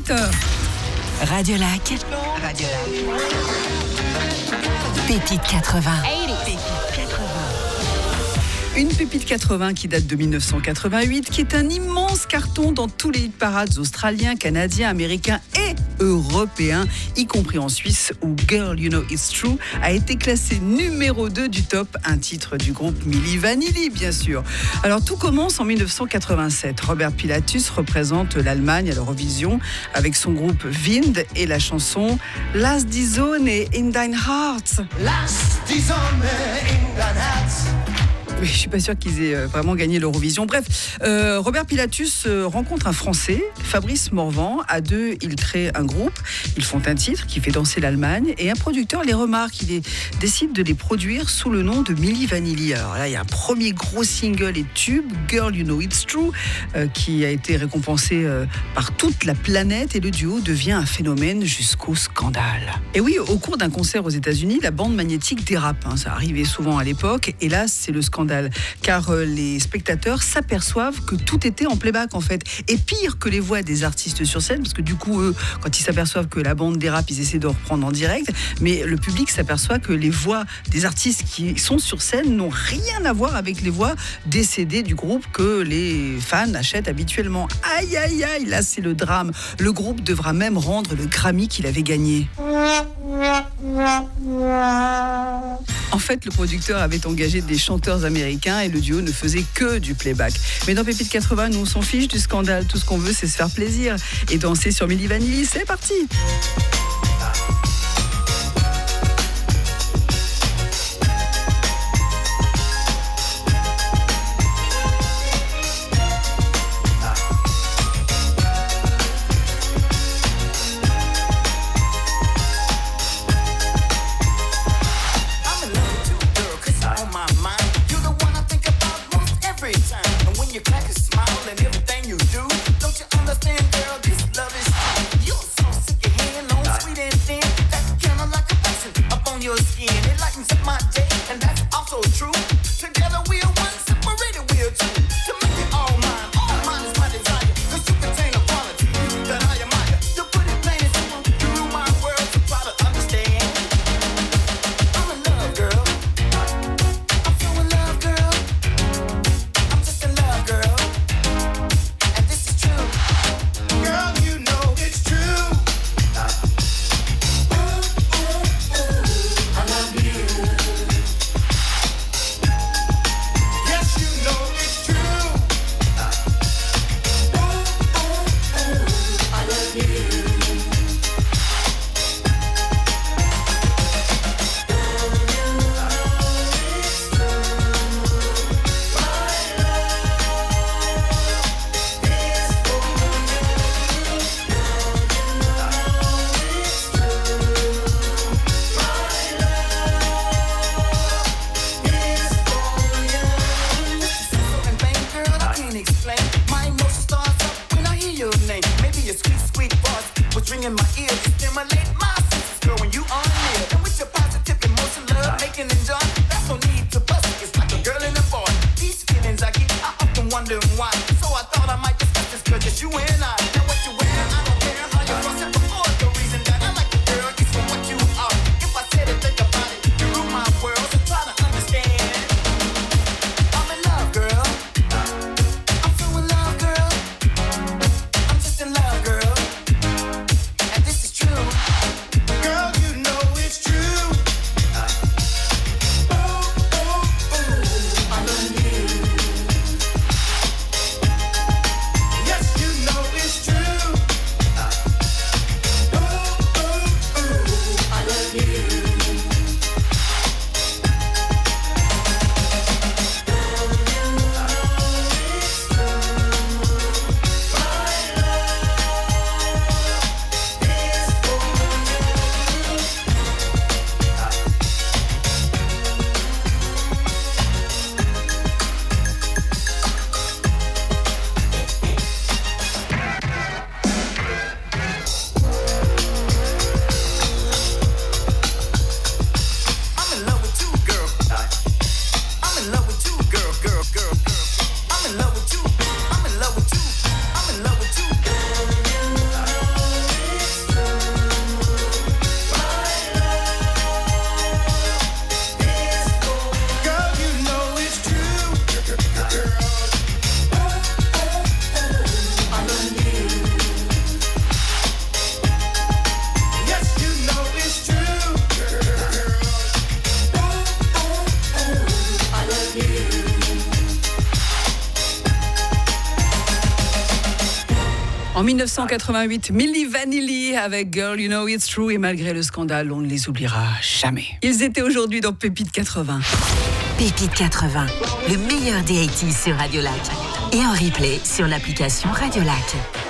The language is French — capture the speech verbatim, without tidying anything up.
dix-sept heures. Radio Lac. Radio Lac. Pépite quatre-vingts. Pépite quatre-vingts. Une pépite quatre-vingts qui date de dix-neuf cent quatre-vingt-huit, qui est un immense carton dans tous les hit-parades australiens, canadiens, américains et européens, y compris en Suisse, où Girl You Know It's True a été classé numéro deux du top, un titre du groupe Milli Vanilli, bien sûr. Alors tout commence en dix-neuf cent quatre-vingt-sept. Robert Pilatus représente l'Allemagne à l'Eurovision avec son groupe Wind et la chanson Lass die Sonne in dein Herz. Lass die Sonne in dein Herz. Oui, je suis pas sûre qu'ils aient vraiment gagné l'Eurovision. Bref, euh, Robert Pilatus euh, rencontre un Français, Fabrice Morvan. À deux, ils créent un groupe. Ils font un titre qui fait danser l'Allemagne. Et un producteur les remarque. Il est, décide de les produire sous le nom de Milli Vanilli. Alors là, il y a un premier gros single et tube, Girl You Know It's True, euh, qui a été récompensé euh, par toute la planète. Et le duo devient un phénomène jusqu'au scandale. Et oui, au cours d'un concert aux États-Unis, la bande magnétique dérape. Hein, ça arrivait souvent à l'époque. Et là, c'est le scandale. Car euh, les spectateurs s'aperçoivent que tout était en playback en fait. Et pire que les voix des artistes sur scène, parce que du coup, eux, quand ils s'aperçoivent que la bande dérape, ils essaient de reprendre en direct. Mais le public s'aperçoit que les voix des artistes qui sont sur scène n'ont rien à voir avec les voix des C D du groupe que les fans achètent habituellement. Aïe, aïe, aïe, là c'est le drame. Le groupe devra même rendre le Grammy qu'il avait gagné. En fait, le producteur avait engagé des chanteurs américains et le duo ne faisait que du playback. Mais dans Pépite quatre-vingts, nous on s'en fiche du scandale. Tout ce qu'on veut, c'est se faire plaisir et danser sur Milli Vanilli. C'est parti! And this En mille neuf cent quatre-vingt-huit, Milli Vanilli avec Girl You Know It's True, et malgré le scandale, on ne les oubliera jamais. Ils étaient aujourd'hui dans Pépite quatre-vingts. Pépite quatre-vingts, le meilleur des eighties sur Radio Lac. Et en replay sur l'application Radio Lac.